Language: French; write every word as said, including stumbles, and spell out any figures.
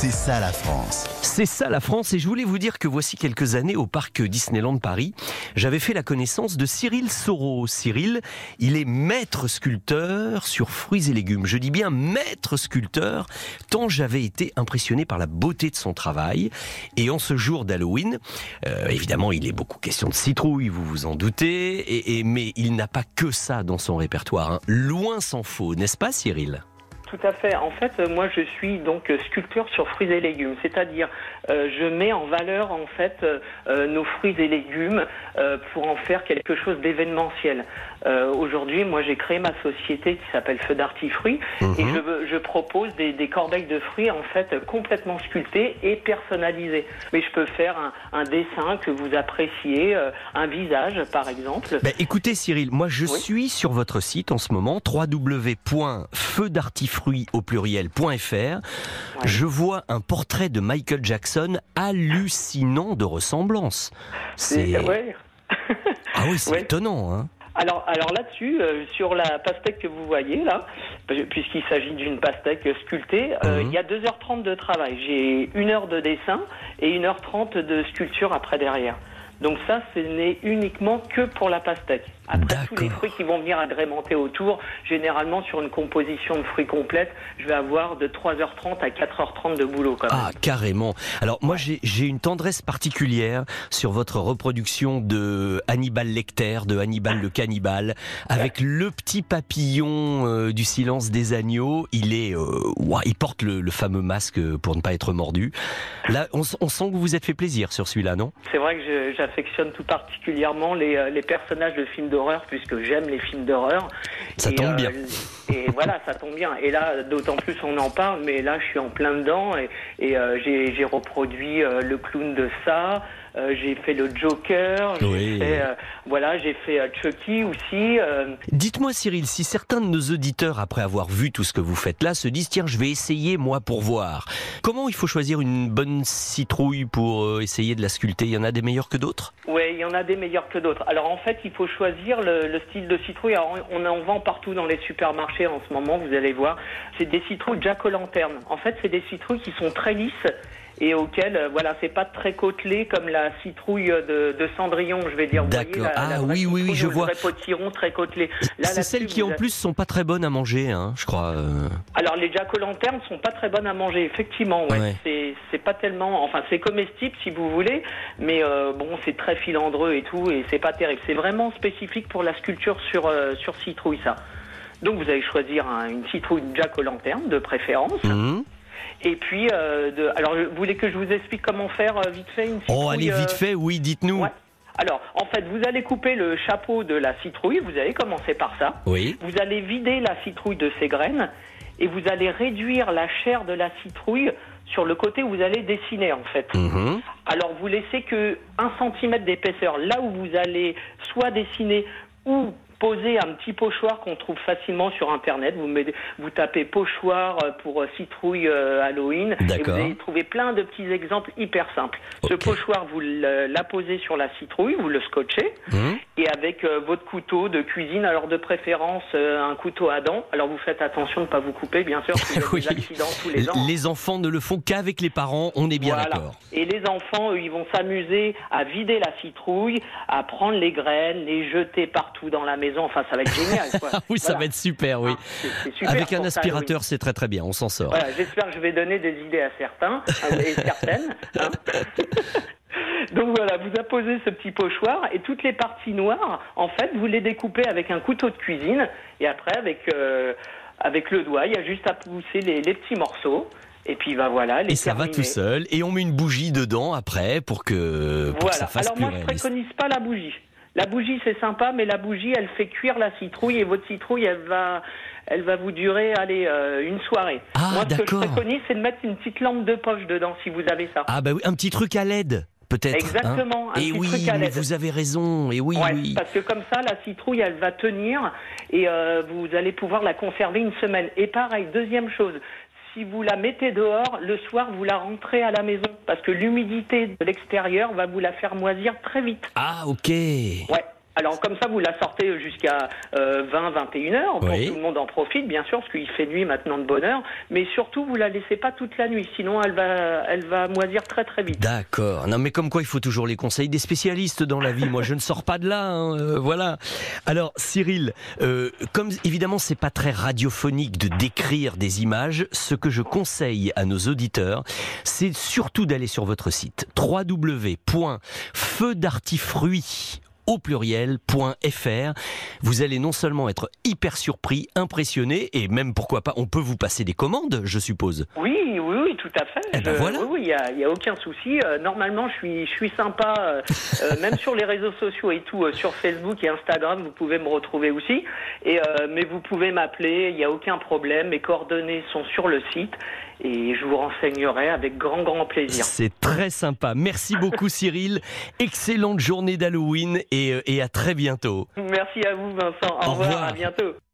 C'est ça la France. C'est ça la France, et je voulais vous dire que voici quelques années au parc Disneyland Paris, j'avais fait la connaissance de Cyril Soro. Cyril, il est maître sculpteur sur fruits et légumes. Je dis bien maître sculpteur, tant j'avais été impressionné par la beauté de son travail. Et en ce jour d'Halloween, euh, évidemment il est beaucoup question de citrouille, vous vous en doutez, et, et, mais il n'a pas que ça dans son répertoire, hein. Loin s'en faut, n'est-ce pas Cyril ? Tout à fait. En fait, moi, je suis donc sculpteur sur fruits et légumes, c'est-à-dire euh, je mets en valeur en fait euh, nos fruits et légumes euh, pour en faire quelque chose d'événementiel. Euh, aujourd'hui, moi, j'ai créé ma société qui s'appelle Feu d'Artifruits mmh. et je, je propose des, des corbeilles de fruits en fait complètement sculptées et personnalisées. Mais je peux faire un, un dessin que vous appréciez, euh, un visage par exemple. Bah, écoutez Cyril, moi je oui. suis sur votre site en ce moment, w w w point feu d'artifruits au pluriel point f r. Ouais. Je vois un portrait de Michael Jackson hallucinant de ressemblance. C'est, c'est... Ouais. Ah oui, c'est ouais. étonnant, hein. Alors, alors là-dessus, euh, sur la pastèque que vous voyez là, puisqu'il s'agit d'une pastèque sculptée, euh, mmh. il y a deux heures trente de travail. J'ai une heure de dessin et une heure trente de sculpture après derrière. Donc ça, ce n'est uniquement que pour la pastèque. Après, D'accord. tous les fruits qui vont venir agrémenter autour, généralement sur une composition de fruits complète, je vais avoir de trois heures trente à quatre heures trente de boulot. Quand même. Ah, carrément. Alors moi, j'ai, j'ai une tendresse particulière sur votre reproduction de Hannibal Lecter, de Hannibal le cannibale, avec ouais. le petit papillon euh, du Silence des agneaux. Il est, euh, ouah, il porte le, le fameux masque pour ne pas être mordu. Là, on, on sent que vous vous êtes fait plaisir sur celui-là, non ? C'est vrai que je, j'affectionne tout particulièrement les, les personnages de films d'horreur, puisque j'aime les films d'horreur. Ça et, tombe euh, bien. Et voilà, ça tombe bien. Et là, d'autant plus on en parle, mais là, je suis en plein dedans et, et euh, j'ai, j'ai reproduit euh, le clown de ça. Euh, j'ai fait le Joker, j'ai oui. fait, euh, voilà, j'ai fait euh, Chucky aussi. Euh... Dites-moi Cyril, si certains de nos auditeurs, après avoir vu tout ce que vous faites là, se disent tiens, je vais essayer moi pour voir. Comment il faut choisir une bonne citrouille pour euh, essayer de la sculpter ? Il y en a des meilleurs que d'autres ? Oui, il y en a des meilleurs que d'autres. Alors en fait, il faut choisir le, le style de citrouille. Alors, on en vend partout dans les supermarchés en ce moment, vous allez voir. C'est des citrouilles Jack-o'-lanterne. En fait, c'est des citrouilles qui sont très lisses et auquel, euh, voilà, c'est pas très côtelé comme la citrouille de, de Cendrillon, je vais dire. Vous D'accord. voyez, la, ah la oui, oui, oui, je vois. Le vrai potiron très côtelé. Là, c'est celles qui en plus sont pas très bonnes à manger, hein, je crois. Euh... Alors les Jack-o'-lanterne sont pas très bonnes à manger, effectivement. Ouais. ouais. C'est, c'est pas tellement, enfin c'est comestible si vous voulez, mais euh, bon, c'est très filandreux et tout, et c'est pas terrible. C'est vraiment spécifique pour la sculpture sur euh, sur citrouille, ça. Donc vous allez choisir un, une citrouille Jack-o'-lanterne de préférence. Mmh. Et puis, euh, de, alors, vous voulez que je vous explique comment faire euh, vite fait une citrouille ? Oh, allez, vite fait, oui, dites-nous. Ouais. Alors, en fait, vous allez couper le chapeau de la citrouille, vous allez commencer par ça. Oui. Vous allez vider la citrouille de ses graines et vous allez réduire la chair de la citrouille sur le côté où vous allez dessiner, en fait. Mmh. Alors, vous laissez que un centimètre d'épaisseur là où vous allez soit dessiner ou poser un petit pochoir qu'on trouve facilement sur Internet. Vous, mettez, vous tapez pochoir pour citrouille euh, Halloween. D'accord. Et vous allez trouver plein de petits exemples hyper simples. Okay. Ce pochoir, vous l'apposez sur la citrouille, vous le scotchez. Mmh. Et avec euh, votre couteau de cuisine, alors de préférence euh, un couteau à dents. Alors vous faites attention de ne pas vous couper, bien sûr, parce qu'il y a oui. des accidents tous les ans. Les enfants ne le font qu'avec les parents, on est bien voilà. d'accord. Et les enfants, eux, ils vont s'amuser à vider la citrouille, à prendre les graines, les jeter partout dans la maison. Enfin, ça va être génial, quoi. oui, ça voilà. va être super, oui. Ah, c'est, c'est super avec un aspirateur, ça, c'est très très bien, on s'en sort. Voilà, j'espère que je vais donner des idées à certains, et certaines. Hein. Donc voilà, vous apposez ce petit pochoir et toutes les parties noires, en fait, vous les découpez avec un couteau de cuisine et après, avec, euh, avec le doigt, il y a juste à pousser les, les petits morceaux. Et puis bah voilà, les et ça terminer. va tout seul. Et on met une bougie dedans après pour que, pour voilà. que ça fasse Alors plus moi, je réaliste. préconise pas la bougie. La bougie, c'est sympa, mais la bougie, elle fait cuire la citrouille et votre citrouille, elle va, elle va vous durer, allez, euh, une soirée. Ah, moi, ce d'accord. que je préconise, c'est de mettre une petite lampe de poche dedans, si vous avez ça. Ah bah oui, un petit truc à L E D. Peut-être. Exactement. Hein. Un et petit oui, truc à L E D. Mais vous avez raison. Et oui, ouais, oui. Parce que comme ça, la citrouille, elle va tenir et euh, vous allez pouvoir la conserver une semaine. Et pareil, deuxième chose, si vous la mettez dehors, le soir, vous la rentrez à la maison parce que l'humidité de l'extérieur va vous la faire moisir très vite. Ah, ok. Ouais. Alors comme ça, vous la sortez jusqu'à euh, vingt, vingt et une heures, pour Oui. que tout le monde en profite, bien sûr, parce qu'il fait nuit maintenant de bonne heure. Mais surtout, vous la laissez pas toute la nuit, sinon elle va, elle va moisir très très vite. D'accord. Non, mais comme quoi, il faut toujours les conseils des spécialistes dans la vie. Moi, je ne sors pas de là. Hein, euh, voilà. Alors, Cyril, euh, comme évidemment, c'est pas très radiophonique de décrire des images, ce que je conseille à nos auditeurs, c'est surtout d'aller sur votre site w w w point feu d'artifruits au pluriel point f r. Vous allez non seulement être hyper surpris, impressionné, et même pourquoi pas, on peut vous passer des commandes, je suppose. Oui, oui, oui, tout à fait. Eh ben Je- voilà. Oui, oui, il y a, il y a aucun souci. Euh, normalement, je suis, je suis sympa, euh, euh, même sur les réseaux sociaux et tout, euh, sur Facebook et Instagram, vous pouvez me retrouver aussi. Et euh, mais vous pouvez m'appeler, il n'y a aucun problème. Mes coordonnées sont sur le site et je vous renseignerai avec grand, grand plaisir. C'est très sympa. Merci beaucoup, Cyril. Excellente journée d'Halloween et, euh, et à très bientôt. Merci à vous, Vincent. Au, Au revoir, revoir. à bientôt.